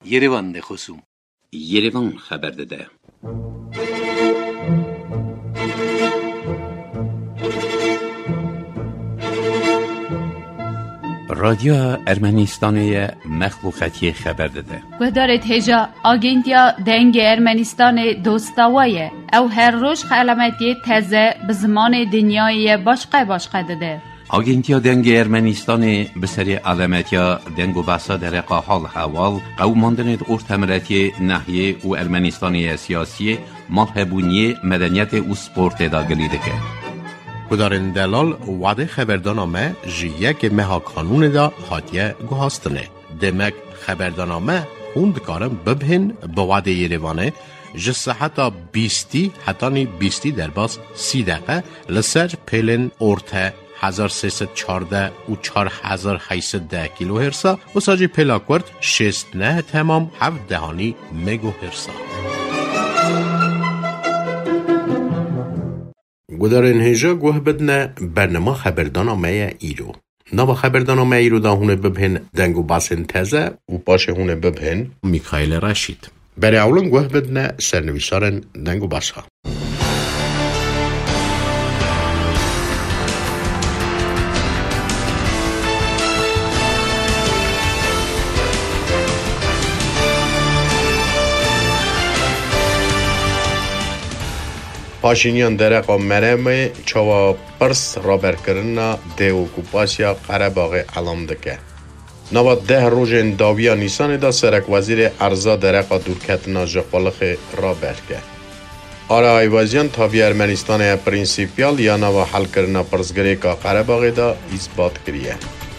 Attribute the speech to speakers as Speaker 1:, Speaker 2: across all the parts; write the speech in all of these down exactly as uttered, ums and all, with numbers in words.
Speaker 1: Yerevan de خصوم
Speaker 2: Yerevan خبر داده. رادیو ارمنستان مخلوقاتی خبر داده.
Speaker 3: گدارت هجا آگنتیا دنگ ارمنستان دوستاویه او هر روز علامتی تازه به زمان دنیای باشقه باشقه داده.
Speaker 2: آگنتیا دنگ ارمنستان به سری علامتیا دنگ و بحثا در حال حوال قوماندن ارتمرتی نحیه و ارمنستانی سیاسی مالهبونی مدنیت و سپورت داگلی دکه.
Speaker 4: کدارن دلال وعده خبردانامه جیه که مها کانون دا حاتیه گوهاستنه. دمک خبردانامه خوند کارم ببهن با وعده یریوانه جسه حتی بیستی حتی نی بیستی در باز سی دقیقه لسر پیلن ارته هزار سیصد چارده و چار هزار هیصد ده کیلو هرسا و ساجی پلاکورد شست نه تمام هفت دهانی مگو هرسا. گدارن هجا گوه بدنه برنامه خبردانامه ایرو. نوا خبردانامه ایرو دا هونه ببهن دنگو باسن تزه و باشه هونه ببهن میکائیل رشید. برای اولن گوه بدنه سرنویسارن دنگو باسا. پاشینیان درقا مرمه چوا پرس رابر کرنا ده اوکوپاسیا قره‌باغ علام دکه. نوا ده روژن داویا نیسان دا سرک وزیر ارزا درقا دورکتنا جخالخ رابر که. آره ایوازیان تاوی ارمنستان پرینسیپیال یا نوا حل کرنا پرسگره که قره‌باغ دا اثبات کریه.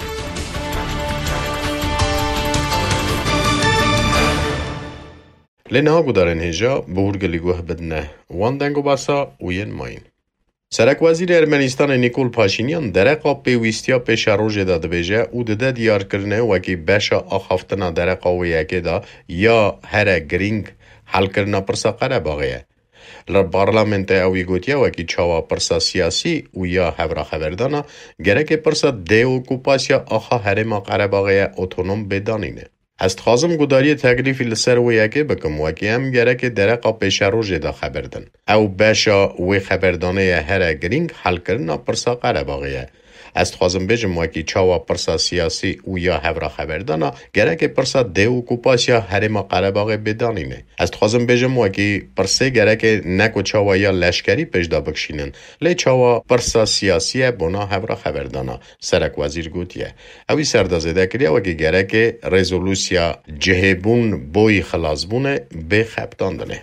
Speaker 4: لنها گدارن هجا بورگلی گوه بدنه وان دنگو باسا وین ماین. سرک وزیر ارمنستان نیکول پاشینیان درقا پیویستیا پیش روژه داده بیجه او دده دیار کرنه وکی بشا آخافتنا درقا و یکی دا یا هر گرینگ حل کرنا پرسا قره باغیه. لر پارلمنت اوی گوتیا وکی چاوا پرسا سیاسی و یا هورا خبردانا گرک پرسا ده اوکوپاسیا آخا هرما قره باغیه اتونوم بدانینه. است خازم گداری تکلیفی لسر و یکی بکم وکی هم گره که درقا پیش روژه دا خبردن. او بشا و خبردانه هر گرینگ حل کرنا پرسا قره باغیه. است خازم بجم وکی چاوا پرسا سیاسی و یا هورا خبردانا گره که پرسا ده اوکوپاسیا هرما قره باغی بدانینه. است خازم بجم وکی پرسه گره که نکو چاوا یا لشکری پیش دا بکشینن. لی چاوا پرسا سیاسی بنا هورا خبردانا سرک وزیر گوتیه. اوی سردازده کریا وکی گره که رزولوسیا جهبون بوی خلاص بونه به خبتاندنه.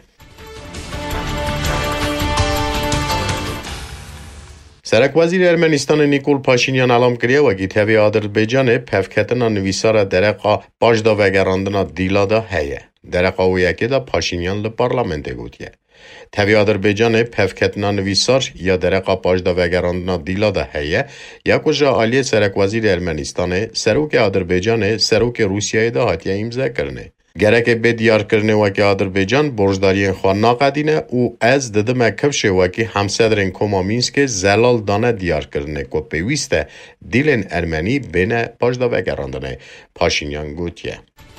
Speaker 4: سرک وزیر ارمنستان نیکول پاشینیان علام کریا وکی تاوی آذربایجان پفکتنا نویسار درقا پاجدا وگراندنا دیلا دا هیه. درقا و یکی دا پاشینیان لپارلمنت گوتیه. تاوی آذربایجان پفکتنا نویسار یا درقا پاجدا وگراندنا دیلا دا هیه یا کجا آلی سرک وزیر ارمنستان سروک آذربایجان سروک روسیه دا هاتیه امضا کرنه. گره که به دیار کرنه وکی آذربایجان برجداری خواه ناقدینه او از دده مکفشه وکی همصدرین کوما مینسک زلال دانه دیار کرنه که پیوسته دیلن ارمنی بین پاجدا وگراندنه. پاشینیان گوتیه.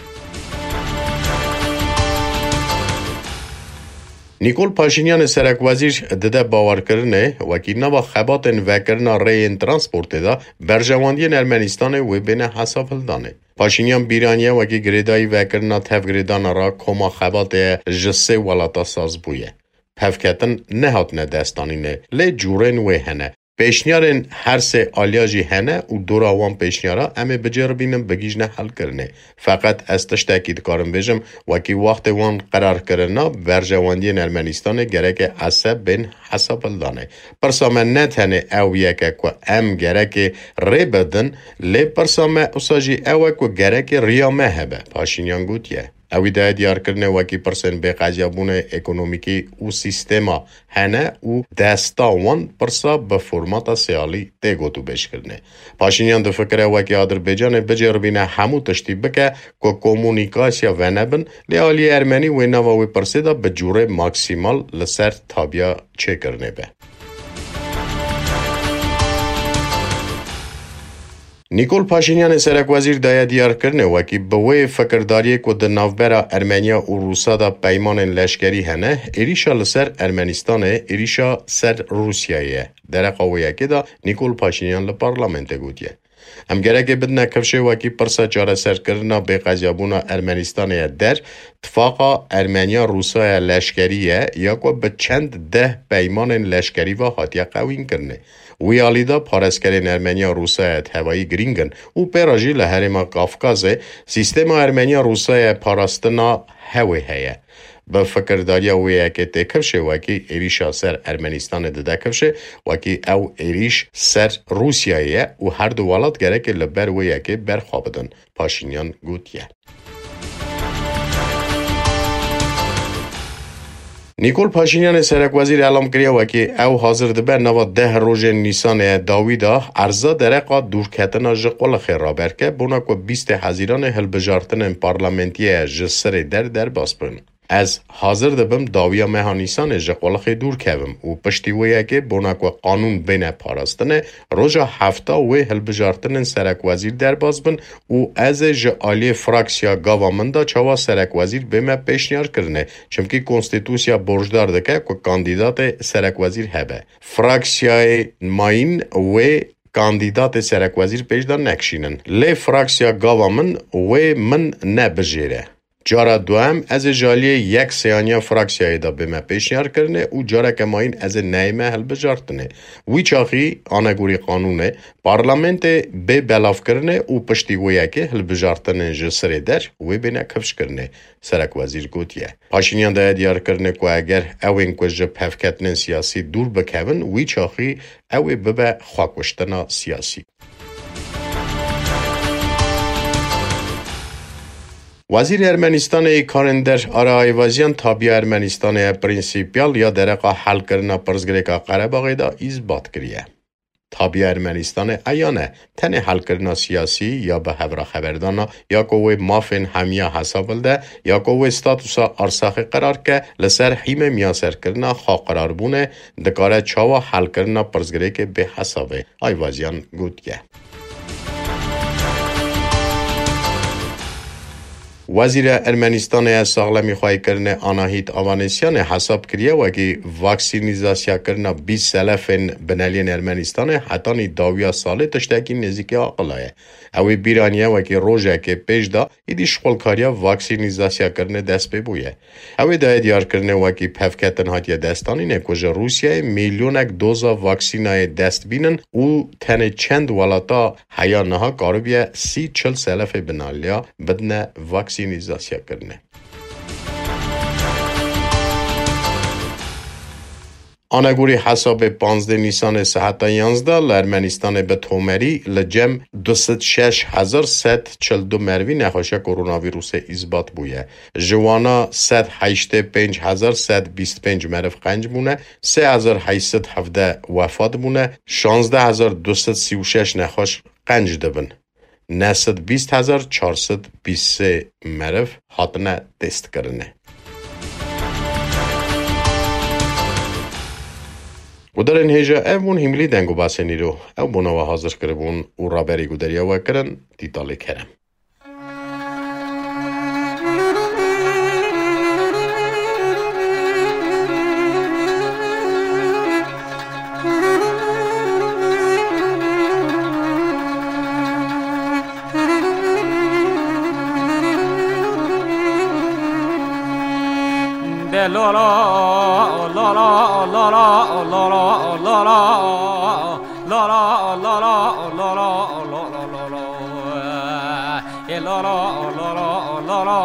Speaker 4: نیکول پاشینیان سرک وزیر دده باور کرنه وکی نوا خباتن وکرنا رین ترانسپورت دا برجواندین ارمنستان و بین حسافل دانه. پاشینیان بیرانیه وکی گریدایی وکرنا تفگریدان را کما خبات جسه ولاتا ساز بویه. پفکتن نهات ندستانینه لی جورن و هنه. پیشنیارن هر سه آلیاجی هنه و دور آوان پیشنیارا امه بجر بینم بگیجنه حل کرنه. فقط استش تاکید کارم بجم وکی وقت وان قرار کرنا برجواندی ارمنستان گره که عصب بین حساب دانه. پرسامه نتنه او یکه که ام گره که ری بدن لی پرسامه اصاجی او که گره که ریامه هبه. پاشینیان گوتیه. اوی ده دیار کرنه وکی پرسن به قضیابون اکونومیکی و سیستما هنه و دستا وان پرسا به فرماتا سیالی ده گوتو بش کرنه. پاشینیان ده فکره وکی آذربایجان بجر بینه همو تشتی بکه که کومونیکاسیا ونبن لیالی ارمنی و نواوی پرسیده به جوره ماکسیمال لسر تابیا چه کرنه به. نیکول پاشینیان سرک وزیر دایا دیار کرنه وکی بوی فکرداریه که در نوبرا ارمنیا و روسا دا پیمان لشکری هنه ایریشا لسر ارمنستانه ایریشا سر روسیایه در قویه که دا نیکول پاشینیان لپارلمنت گوتیه. هم گرگه بدنا کفشه وکی پرسا چاره سر کرنا به قضیابونا ارمنستانه در اتفاقا ارمنیا روسا لشکریه یا که به چند ده پیمان لشکری و حاتیه قوین کرنه. وی آلیدا پارسکرین ارمنیا روسای هوایی گرینگن و پیراجی لحرم قافقازه سیستم ارمنیا روسای پاراستنا هوی هیه. به فکرداری وی که تکفشه وکی ایریشا سر ارمنستان دده کفشه وکی او ایریش سر روسیایه و هر دو ولات گره که لبر وی که برخوابدن پاشینیان گوتیه. نیکول پاشینیان سرک وزیر اعلام کریا وکی او حاضر دبه نوا ده روز نیسان داویدا ارزا درقا دورکتنا جقول خیرا برکه بونا که بیست هزیران هلبجارتن پارلمنتیه جسر در در باسپن. از حاضر دبم داویا مهانیسان جقول خی دور کبم و پشتی ویه که بونا که قانون بین پاراستنه روژا هفتا وی هلبجارتن سرک وزیر در باسبن و از جعالی فراکسیا گاوامندا چاوا سرک وزیر بیم پیشنیار کرنه چمکی کنستیتوسیا برجدار دکه که کاندیدات سرک وزیر هبه. فراکسیای ماین و کاندیدات سرک وزیر پیشدار نکشینن. لی فراکسیا گاوامن و من نبجیره. جارا دوام از جالی یک سیانیا فراکسیای دا به ما پیشنیار کرنه و جارا کماین از نیمه هل بجارتنه. وی چاخی آنگوری قانونه پارلمنت به بلاف کرنه و پشتی ویا که هل بجارتنه جسر در وی بینه کفش کرنه. سرک وزیر گوتیه. پاشینیان دا دیار کرنه که اگر اوین که جب هفکتن سیاسی دور بکون وی چاخی اوی ببه خواکوشتنا سیاسی. وزیر ارمنستان کارندر آرای وزیان تابع ارمنستان پرینسیپیال یا درقا حل کرنا پرزگریکا قرباغی دا ایزبات کریه. تابع ارمنستان ایانه تنه حل کرنا سیاسی یا به هبرا خبردانا یا کوی مافین همیا حساب ده یا کوی ستاتوسا ارساخ قرار که لسر حیم میاسر کرنا خوا قرار بونه دکاره چاوا حل کرنا پرزگریک به حسابه. آی وزیان گوتیه. وزیر ارمنستان ساغلمی خواهی کرنه آناهیت آوانسیان حساب کریه وکی واکسینیزاسیا کرنا بیست سلفین بنالین ارمنستان حتانی داویا ساله تشتاکی نزیکی آقلایه. اوی بیرانیه وکی روژه که پیش دا ایدی شغلکاریا واکسینیزاسیا کرنه دست ببویه. اوی دای دیار کرنه وکی پفکتن هاتیه دستانینه کجا روسیه میلیونک دوزا واکسینای دست بینن و تن چند ولاتا حیانها قاربیه سی چل سلف بنالیا بدن واکسینیزاسیا کرنه. آنگوری حساب پانزده نیسان صحت یانزده لارمنستان به تومری لجم دوست شش هزار ست چل دو مروی نخوشه کرونا ویروس ایزبات بویه. جوانا ست هشت پنج هزار ست بیست پنج مرف قنج بونه، سه هزار هشت هفده وفات بونه، شانزده هزار دوست سی و شش نخوش قنج دبن. نصد بیست هزار چارصد بیست سه مرف حاطنه دست کرنه. و در این هجا اون هملی دنگو باسنی رو او بنا و حاضر کربون و رابری گو دریا و کرن دیتالی کرم.
Speaker 1: La la la la la la la la la la la la la la la la la la la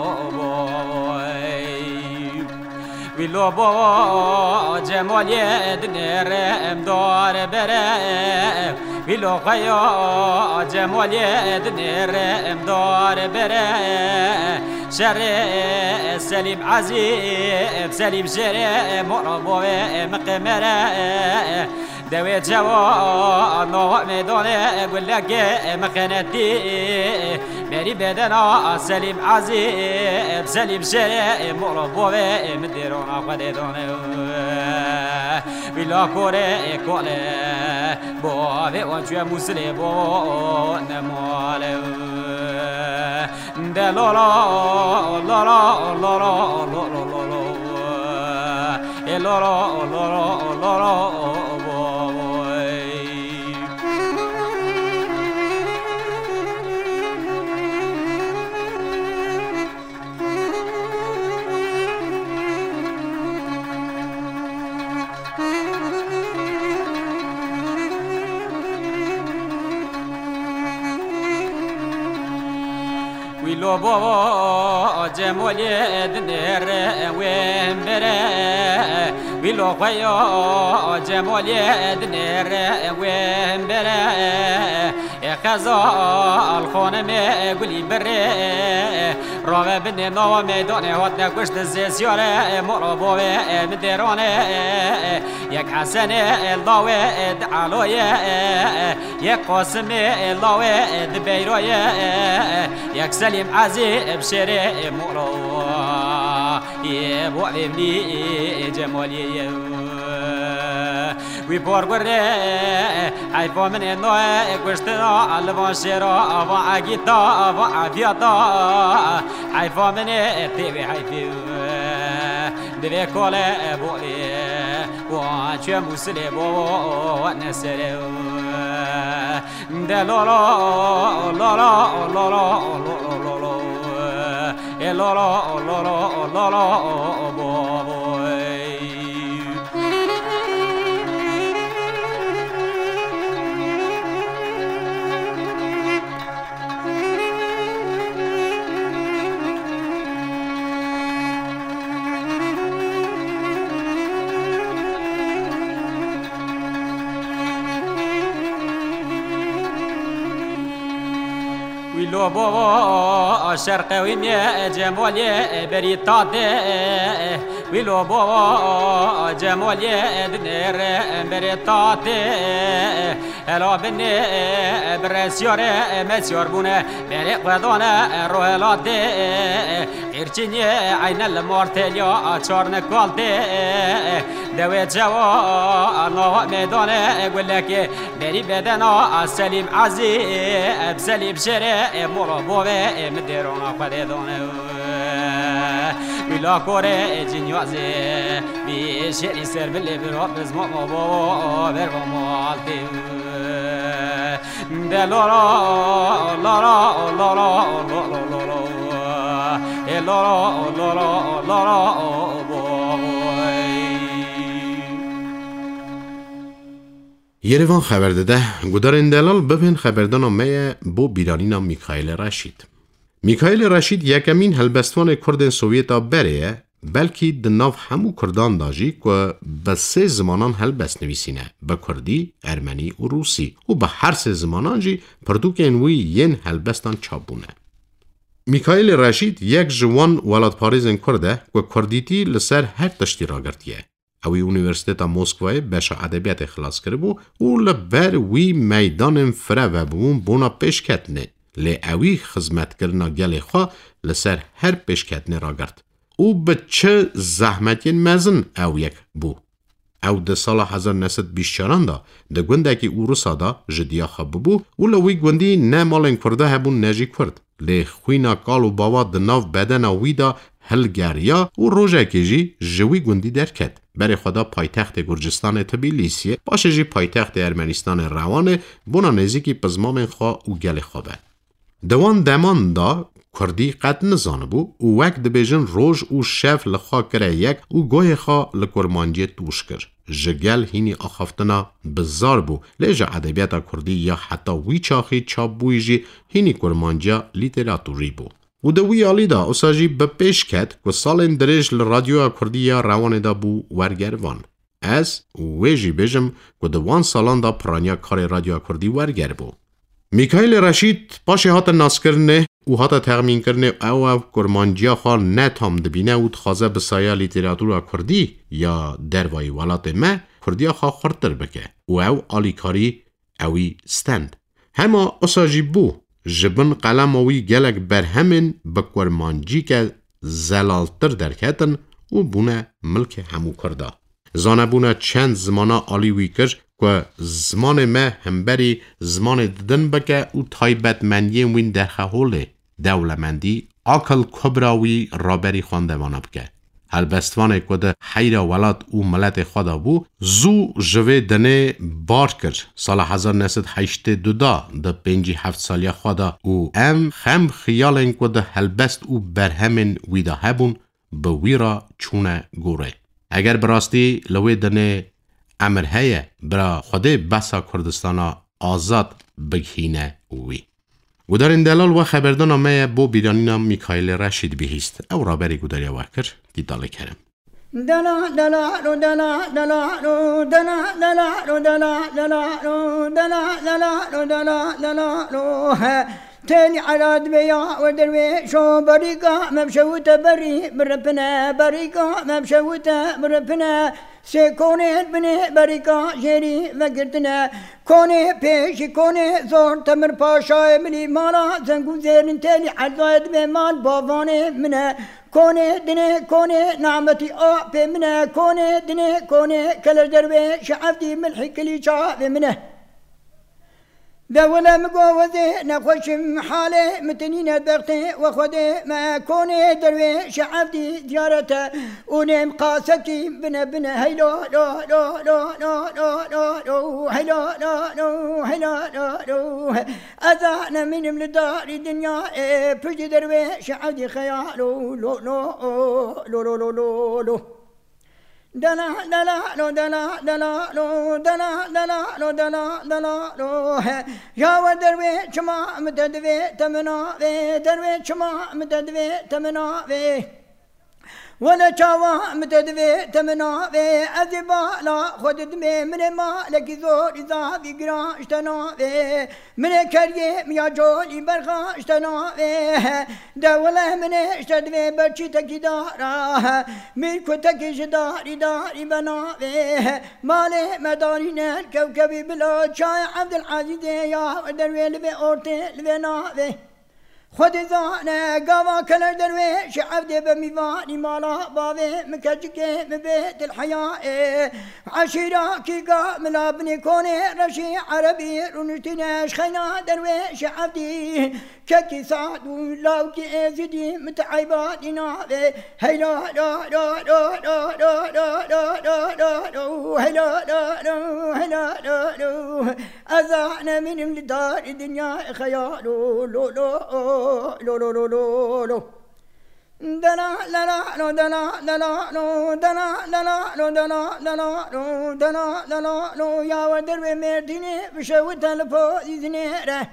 Speaker 1: ویلو با جمالی دنرم دار بره ویلو خیا جمالی دنرم دار بره شر سلیم عزیب سلیم شر مربوه مقمره دوي جوا نوع ميدانه اقول لك مخنتي ماري بدنا سليم عزيب سليم شريم مربوه مديرونا قديدونه بلا كوري كولي بوه وانشوه مسلي بو de la la la la la la la la la e la la la la la ويلو بابا جمولي دنير ويمبرا ويلو خيو جمولي دنير ويمبرا خزا الخون مي قولي بري روى بني نو ميدوني ودنا كشت الزيزيوري مربو مديروني يك حسني الضوي دعالوي يك قاسمي الضوي دبيروي يك سليم عزي بشري مرو يبو علمني جمالي وي بورغري اي فومن انو كوشتنا الباشرا ابا اجيتا ابا افياتا اي فومن تيبي حيفي دبي كوله بولي واتشم مسلي بو نسري دلولو لولو لولو لولو لولو لولو لولو بو ويلو بابا شرقوي مي جمالي بريطاتي ويلو بابا جمالي دنير بريطاتي هلا بني برسيوري مسيور بونه بري قدونا روهلاتي إرشيني عين المورتيليو أشارن كالتي دويت جوا نوع ميدانه يقول لك بري بدنا سليم عزي بسليم شري مربوبه مديرونا قديدونه ولا كوري جنيوازي بشري سر باللي بروح بزمو بابا بربو مالتي لا لا لا لا لا لا لا لا لا لا
Speaker 4: یروان خبر داده گودارن دلال ببین خبردان میه بو بیرانینا میکائیل رشید. میکائیل رشید یکمین هلبستوان کردن سوویتا بریه بلکی دناف همو کردان داجی که به سه زمانان هلبست نویسینه به کردی، ارمنی و روسی و به هر سه زمانان جی پردوکن وی ین هلبستان چابونه. میکائیل رشید یک جوان ولاد پاریزن کرده که کردیتی لسر هر تشتی را گرتیه. اوی اونیورسیتتا موسکوای بشا ادبیات خلاص کرده بو و لبر وی میدان فره و بون بونا پیش کتنه لی اوی خدمت کرنا گل خواه لسر هر پیش کتنه را گرد او به چه زحمتی مزن او یک بو او ده سال هزار و نهصد و بیست و چهار دا ده گونده که او روسا دا جدیا خواب بو و لوی گوندی نه مالن کرده هبون نجی کرد لی خوینا کال و باوا ده ناو بدن اوی دا هلگریا و روژه که جی جوی گوندی درکد برای خدا پایتخت گرجستان تبلیسیه باشه جی پایتخت ارمنستان روانه بونا نزیکی پزمامن خواه و گل خوابه. دوان دمان دا کردی قد نزانه بو و وک دبیجن روژ و شف لخوا کره یک و گوه خواه لکرمانجی توش کر. جگل هینی آخافتنا بزار بو لیجا ادبیات کردی یا حتی وی چاخی چاب بوی جی هینی کرمانجیا لیتراتوری بو. و دوی آلی دا اساجی به پیش کد که سالن درش لرادیو کردی یا روان دا بو ورگروان. از ویجی بجم که دوان سالان دا پرانیا کار رادیو کردی ورگر بو. میکائیل رشید پاشه هات ناس کرنه و هات تغمین کرنه او او کرمانجیا خواه نتام دبینه و تخوازه بسایه لیتراتور کردی یا دروای ولات ما کردیا خواه خورتر بکه و او آلی کاری اوی ستند. همه اساجی بو جبن قلم اوی گلک برهمن بکورمانجی که زلالتر درکتن و بونه ملک همو کرده. زانه بونه چند زمانه آلی وی کر که زمان ما همبری زمان ددن بکه و تایبت منیه وین درخه هوله دولمندی عقل کبراوی رابری خواندوانه بگه. هلبستوان کده حیر ولاد او ملت خدا بو زو جوه دنه بار کر سال هزار و نهصد و هشتاد و دو ده پنجی هفت سالی خدا او ام خم خیال این کده هلبست او برهمن ویدا هبون به ویرا چونه گوره. اگر براستی لوی دنه امر هیه برا خوده بسا کردستانا آزاد بگهینه وی. و در این دلال و خبردان آمه با بیرانینا میکایل رشید بیهیست او را بری گوداریا وکر دیداله کرم.
Speaker 5: دلا دلا رو دلا دلا رو دلا دلا رو دلا دلا رو دلا دلا رو دلا دلا رو تاني عراد بيا ودروي شو بريقا مبشوت بري بربنا بريقا مبشوت بربنا سيكوني بني بريقا جيري فقرتنا كوني بيش كوني زور تمر باشا مني مالا زنقو زيرن تاني عراد بيمان باباني منا كوني دني كوني نعمتي آ بمنا كوني دني كوني كل دروي شعفتي ملحي كلي شعب منه دولا مقوذي نخوشم حالي متنين بغتي وخذي ما كوني دروي شعفتي زيارته ونم قاستي بنا بنا هيلو لو لو لو لو لو لو هيلو لو لو هيلو لو لو أذانا من الدار الدنيا بجي دروي شعفتي خيالو لو لو لو لو لو لو دلا دلا لو دلا دلا لو دلا دلا لو دلا دلا لو يا ودروي شما متدوي تمنا في دروي شما متدوي تمنا في ولا شوا متدوي تمنا في أذبا لا خدت مي من ما لك زور إذا في قرا اشتنا في من كريه ميا جولي برخا اشتنا في دولة من اشتدوي برشي تكي دارا ملكو تكي جداري داري بنا في مالي مدارينا الكوكبي بلا شاي عبد العزيز يا ودروي لبي أورتي لبنا في خود زانه قوا كلر دروي شعبدي بميواني مالا بابي مكجكي مبيت الحياة عشيرة كيقا ملابني كوني رشي عربي رنشتناش خينا دروي شعبدي ككي سعد ولاوكي ازدي متعيبات نافي هيلا لا لا لا لا لا لا لا لا لا هيلا لا لا هيلا لا لا أزعنا من الدار الدنيا خيالو لو لو لو لو لو لو لو دلا دلا لو دلا دلا لو دلا دلا لو دلا دلا لو دلا دلا لو يا ودر مرديني بشوت الفو يزنيره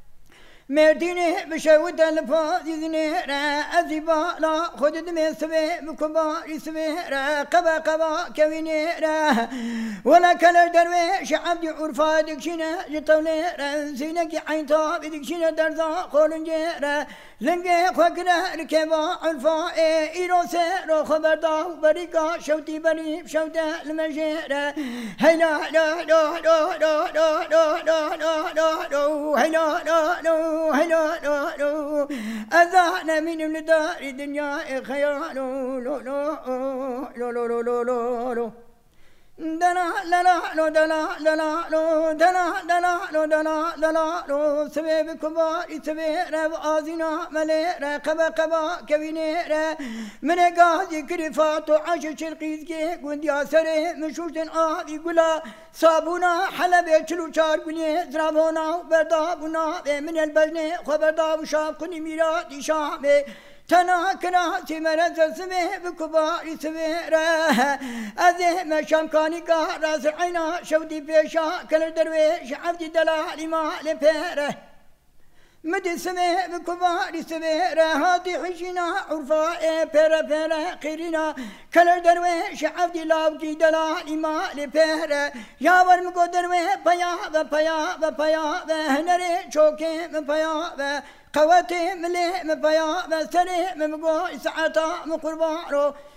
Speaker 5: مرديني بشوت الفو يزنيره أذيبا لا خدت مسوي بكبا يسويره قبا قبا كوينيره ولا كلا دروي شعبدي عرفا دكشنا جتوليره زينك عينتا بدكشنا درزا خولنجيره لنجي خوكنا ركبا عرفا إيروسي رو خبردا بريكا شوتي بري شوتا المجيره هيلا لا لا لا لا لا لا لا لا لا هيلا لا لا هلا لا لا أذانا من الدار الدنيا خيالو لو لو لو لو لو لو لو دلا دلا لو دلا دلا لو دلا دلا لو دلا دلا لو سبب كبار سبب رب آزنا ملء قبا قبا كوينه من قاضي كرفات وعش شرقيز كي قنديا سره مشوشن آه يقولا صابونا حلب چلو چار گونی زرابونا بردابونا من البجن خبرداب شاقنی میرا شام تنا كنا سمرز سمه بكبار سمره أذه مشام كاني كا راس عينا شودي بيشا كل درويش عبد دلال ما لبيره مد سمه بكبار سمره هاتي حجنا عرفاء بيرا بيرا قيرنا كل درويش عبد لاوكي دلال ما لبيره يا ورم کو دروي بيا بيا بيا هنري چوكي بيا قوتي ملي مبيا بسري مبقو ساعتا مقربارو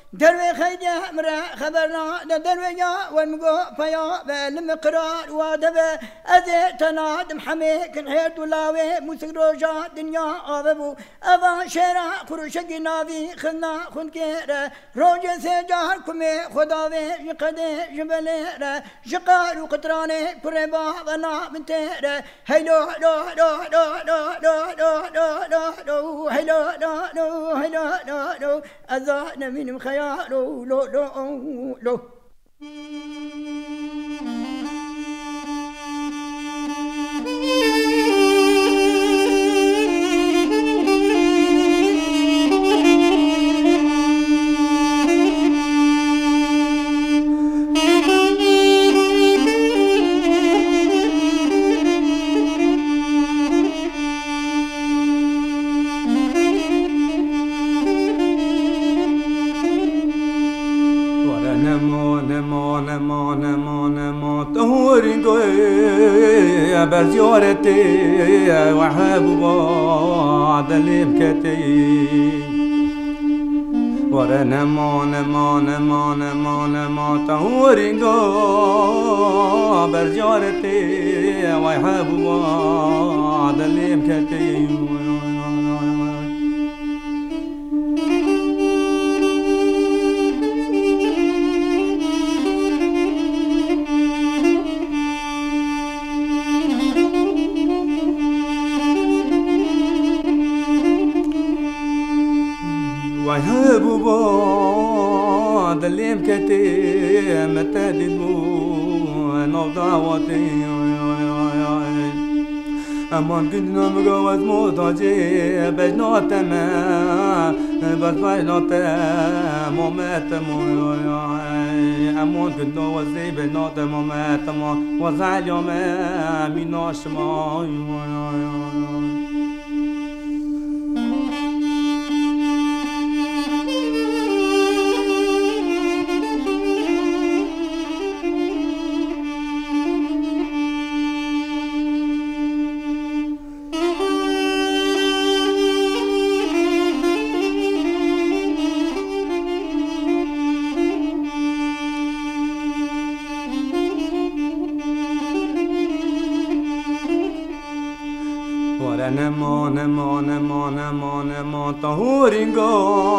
Speaker 5: دروي خيدي مرا خبرنا دروي يا والمقو فيا بالمقرار وادبه أذي تنادم حميك الحيط ولاوي موسيقى روجا دنيا آببو أبا شيرا خروشك نافي خلنا خنكيرا روجا سيجار كمي خداوي جقدي جبليرا جقار وقطراني كربا بنا بنتيرا هيلو لو لو لو لو لو لو لو لو لو هيلو لو لو هيلو لو لو أذان من خيالو لو لو لو
Speaker 1: بزيارتي وحب بعض الابكتي ورا نما نما نما نما نما تهورينغو بزيارتي وحب بعض الابكتي ويهبوا بعض اللي مكتي متى دمو نوضاوتي أمان كنا مجوز موتاجي بجنا تما بس بجنا تما مومات مو أمان كنا وزي بجنا تما مومات مو وزعل يوم ميناش ما نما نما نما نما نما طهورينغو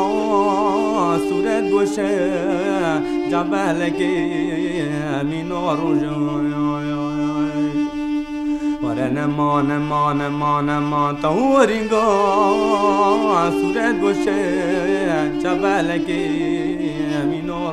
Speaker 1: سورة بوشة جبالك منور ورا نما نما نما نما طهورينغو سورة بوشة جبالك منور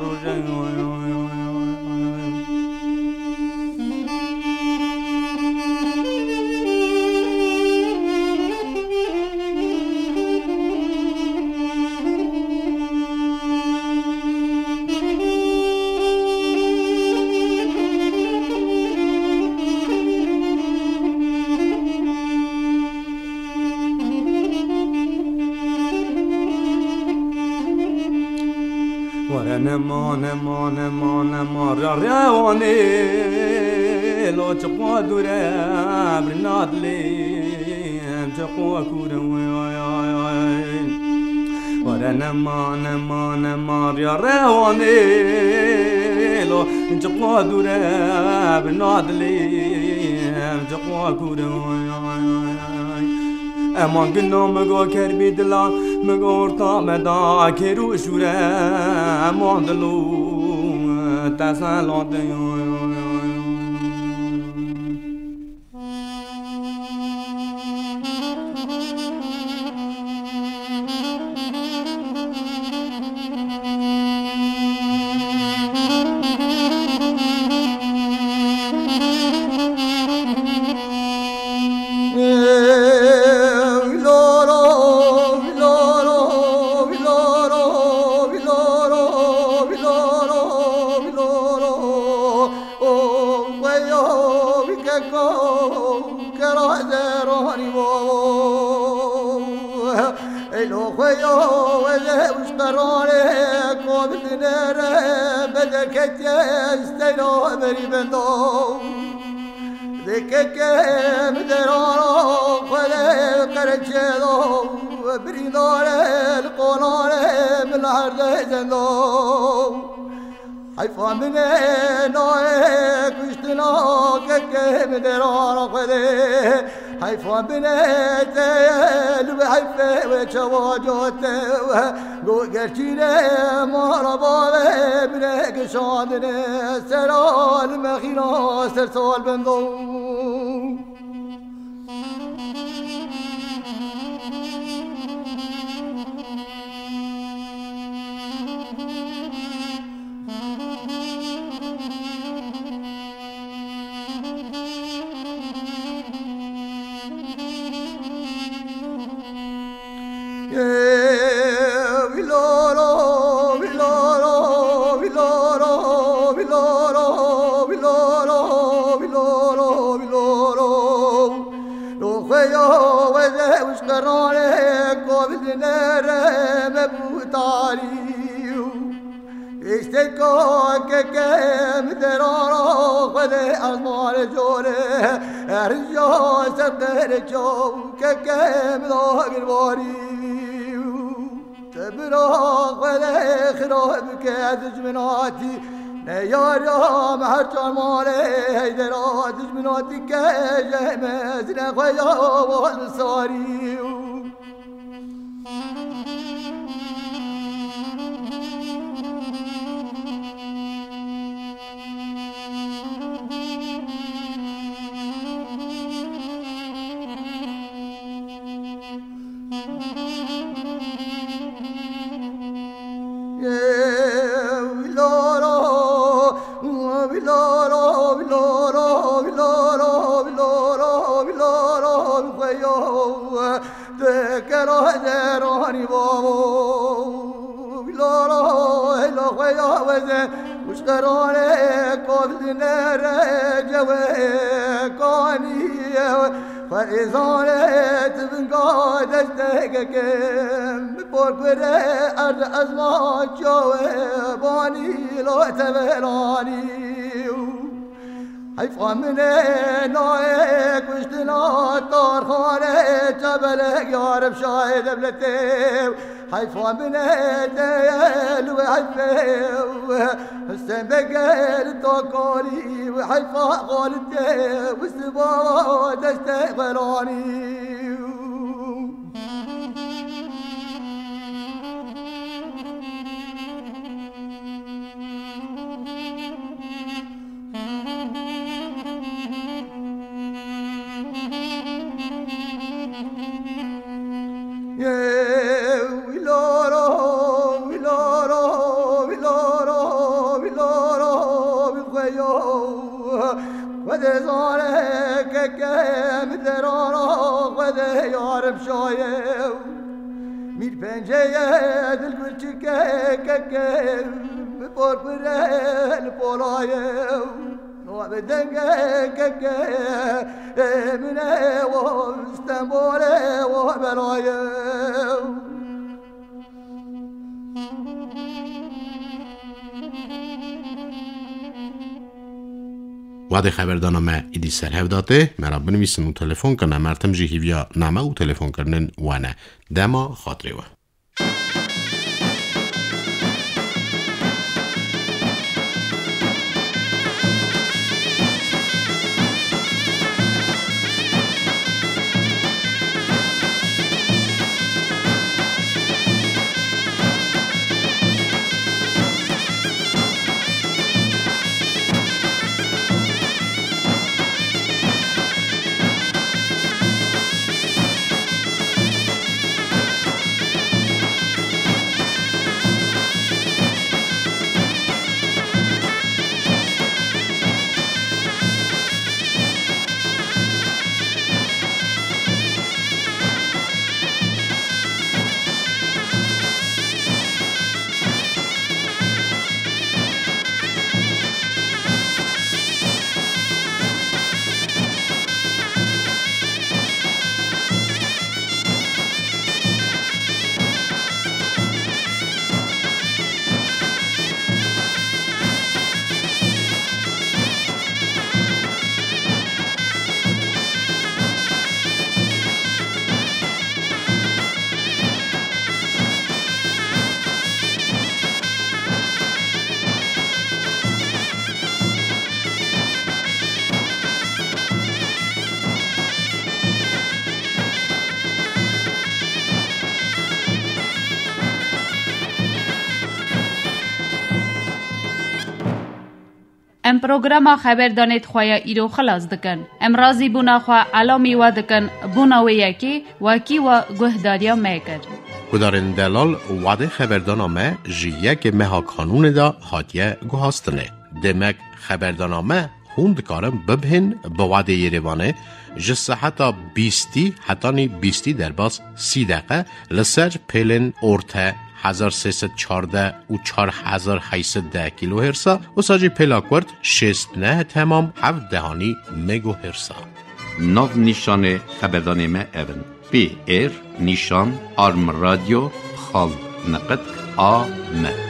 Speaker 1: نما نما نما نما رواني لو تقوى دورا برنادلي تقوى كورا ورا نما نما نما رواني لو تقوى دورا برنادلي تقوى كورا امان گنو مگو کربی دلا مگو ارتا مدا کرو شوره امان دلو تسلات
Speaker 6: بريدار القرار من العرض زندو حيفا من نوعك واشتناك كم درار خذي حيفا من تيل وحيفا وشواجوت قو قرشينا مربا بنك شادنا سرال مخينا سرسال بندو كم درارا خذ أزمان جوره رجال سبر جو كم ذاق الواري تبرا خذ خراب كادج مناتي يا رام هرجان مالي هيدرا دج مناتي كجمز نخويا والصاري وش قرارك قبل نار جواكاني فرزانت من قادشتك بورك أرض أزمان جواباني لا تبلاني حيفا من نايك واشتنا طار خانه جبلك يا رب شاهد بلتيو حيفا من ديال وحيفا حسن بقال توكولي وحيفا قالت والسبا تستقبلاني وذلك كم درارا وذا يعرف شايو مير بنجيات القرشك كم بورك برال بولايو وبدنك كم من واستنبول وبلايو
Speaker 4: وعده خبردانامه ایدی سرهو داته مرا بنویسن و تلفن کنه مرتم جی هیویا نامه و تلفن کرنن وانه دما خاطره و
Speaker 3: ام پروگرام خبر دانید خواه ایرو خلاص دکن. ام رازی بونا خواه علامی و دکن بونا و یکی وکی و گهداریا میکر.
Speaker 7: کدارن دلال وعده خبردانامه جی یک مها کانون دا هاتیه گوهاستنه. دمک خبردانامه هوند کارم ببهن با وعده یریوانه جسه حتی بیستی حتی نی بیستی در باز سی دقیقه لسر پیلن ارته هزار سیصد چارده و چار هزار هیصد ده کیلو هرسا و ساجی پلاکورد شست نه تمام هفت دهانی مگو هرسا.
Speaker 2: ناو نیشان خبردان ما اون پی ایر نیشان آرم رادیو خال نقد آ م